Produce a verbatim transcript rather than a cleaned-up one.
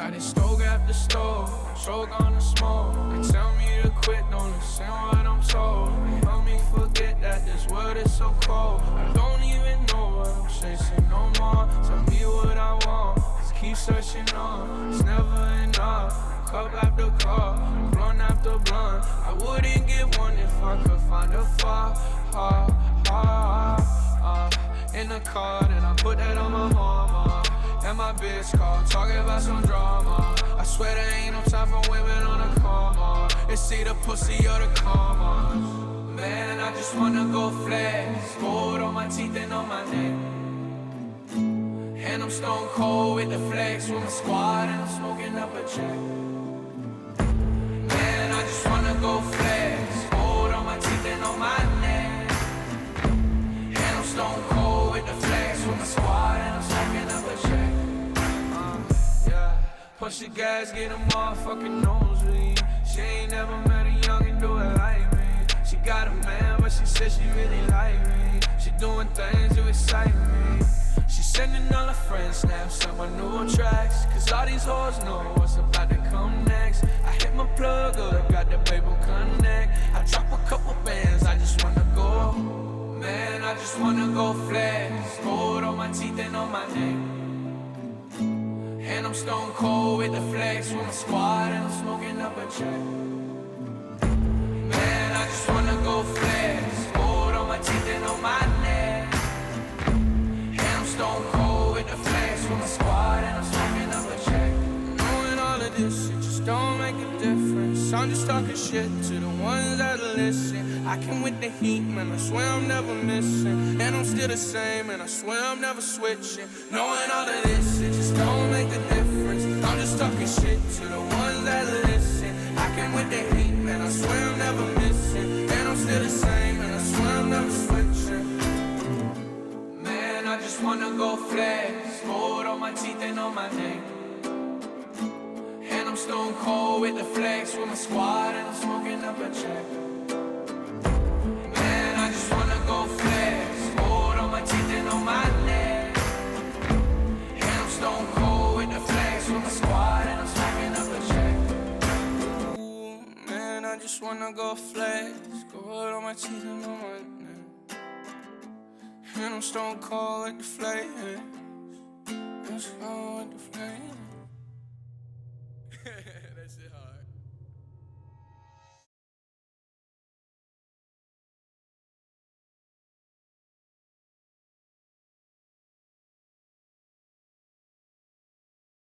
Got it stove after stove, choke on the smoke. They tell me to quit, don't listen what I'm told. They help me forget that this world is so cold. I don't even know what I'm chasing no more. Tell me what I want, just keep searching on. It's never enough, cup after cup, blunt after blunt. I wouldn't get one if I could find a far, far, far, uh, in the car, then I put that on my mama. And my bitch call, talking about some drama. I swear there ain't no time for women on a coma. It's either pussy or the commas. Man, I just wanna go flex. Gold on my teeth and on my neck. And I'm stone cold with the flex with my squad, and I'm smoking up a check. Man, I just wanna go flex. Gold on my teeth and on my neck. And I'm stone cold with the flex with my squad, and I'm smoking up a check. Push the gas, get a motherfucking nosebleed. She ain't never met a youngin' do it like me. She got a man, but she said she really like me. She doing things to excite me. She sending all her friends snaps on my new tracks, cause all these hoes know what's about to come next. I hit my plug up, got the baby connect. I drop a couple bands, I just wanna go. Man, I just wanna go flex. Gold on my teeth and on my neck. And I'm stone cold with the flex with my squad, and I'm smoking up a check. Man, I just wanna go flex. Gold on my teeth and on my neck. And I'm stone cold with the flex with my squad, and I'm smoking up a check. Knowing all of this, it just don't make a difference. I'm just talking shit to the ones that listen. I came with the heat, man, I swear I'm never missing. And I'm still the same, and I swear I'm never switching. Knowing all of this, it just don't make a difference. I'm just talking shit to the ones that listen. I came with the heat, man, I swear I'm never missing. And I'm still the same, and I swear I'm never switching. Man, I just wanna go flex. Gold on my teeth and on my neck. And I'm stone cold with the flex with my squad, and I'm smoking up a check. Man, I just wanna go flex. Gold on my teeth and on my neck. And I'm stone cold with the flex with my squad, and I'm smoking up a check. Ooh, man, I just wanna go flex. Gold on my teeth and on my neck. And I'm stone cold with the flex. I'm stone cold with the flex. That shit hard.